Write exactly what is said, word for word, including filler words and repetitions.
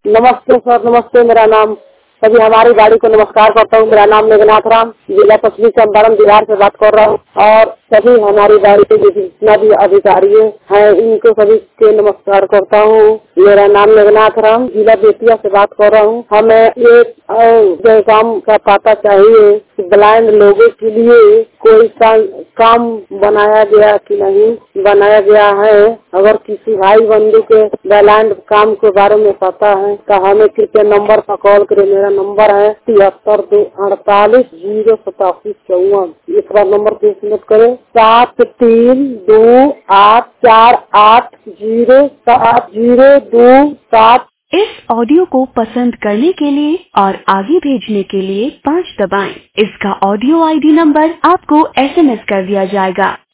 नमस्ते सर, नमस्ते। मेरा नाम सभी हमारी गाड़ी को नमस्कार करता हूँ। मेरा नाम मेघनाथ राम, जिला पश्चिमी चंपारण बिहार से बात कर रहा हूँ और सभी हमारी गाड़ी के जितना भी अधिकारी हैं इनको सभी के नमस्कार करता हूँ। मेरा नाम मेघनाथ राम, जिला बेतिया से बात कर रहा हूँ। हमें एक काम का पता चाहिए कि ब्लाइंड लोगों के लिए कोई काम बनाया गया कि नहीं बनाया गया है। अगर किसी भाई बंधु के ब्लाइंड काम के बारे में पता है तो हमें कृपया नंबर पर कॉल करें। मेरा नंबर है तिहत्तर दो अड़तालीस जीरो सतासी चौवन। एक बार नंबर प्लीज नोट करें, सात तीन दो आठ चार आठ जीरो सात जीरो दो सात। इस ऑडियो को पसंद करने के लिए और आगे भेजने के लिए पाँच दबाएं। इसका ऑडियो आईडी नंबर आपको एसएमएस कर दिया जाएगा।